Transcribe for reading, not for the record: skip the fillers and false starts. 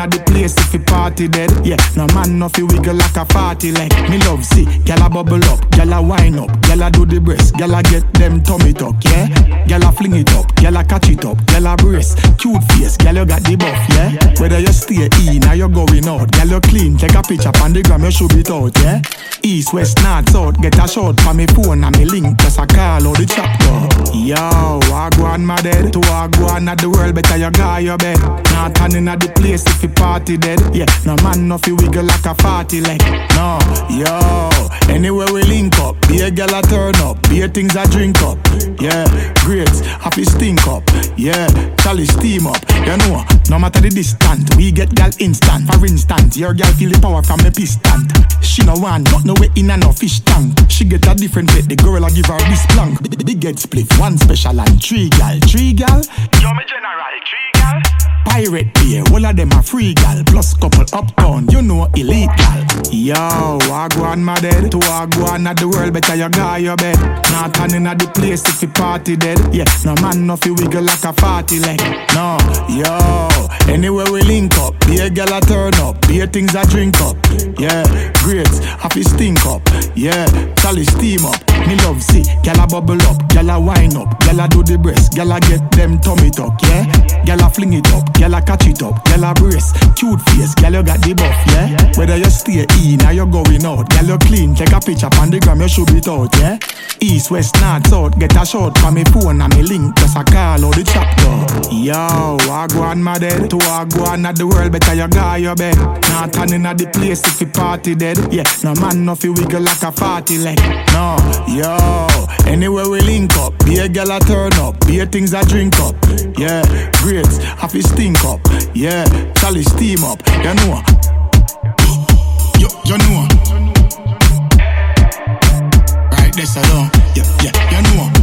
the place if you party dead. Yeah, no man no fi wiggle like a party leg. Me love see, gyal a bubble up, gyal a wine up, gyal a do the breast, gyal a get them tummy tuck, yeah. Gyal a fling it up, gyal a catch it up, gyal a brace, cute face, gyal you got the buff, yeah. Whether you stay in or you going out, gyal you clean, take a picture on the gram, you should it out, yeah. East, west, north, south, get a shot for me phone and me link, just a call or the chapter. Yo, I go on my dead, to I go on at the world, better you go your bed. Not turning at the place if you party dead. Yeah, no man no fi wiggle like a party leg. No, yo, anywhere we link up, be a girl a turn up, be a things a drink up. Yeah, grapes, happy stink up. Yeah, chalice steam up. You know, no matter the distance, we get gal instant. For instance, your gal feel the power from the piston. She no want not no way in and no fish tank. She get a different pet, the girl a give her this plank. Big head split, one special and three gal. Yo me general, three gal. Pirate beer, all of them are free gal. Plus couple uptown, you know elite gal. Yo, I go on my dead. To I go on at the world, better you go your bed. Not turning at the place if you party dead. Yeah, no man no fi wiggle like a party leg. No, yo, anywhere we link up, be a gal a turn up, be a things a drink up. Yeah, grapes, happy stink up. Yeah, chalice steam up. Me love see, gal a bubble up, gal a wine up, gal a do the breast, gal a get them tummy tuck, yeah. Gal a fling it up, gal a catch it up, gal a brace, cute face, gal you got the buff, yeah. Whether you stay in or you going out, gal you clean, take a picture on the gram, you should it out, yeah. East, west, north, south, get a shot from me phone and me link, just a call or the chapter. Yo, I go on my dead, to I go on at the world, better you go your bed. Not turning at the place if you party dead. Yeah, no man no fi wiggle like a party leg. No, yo, anywhere we link up, be a gal a turn up, be a things a drink up. Yeah, grapes, happy stink up. Yeah, chalice steam up. You know, you know. Right, this alone. Yeah, you know.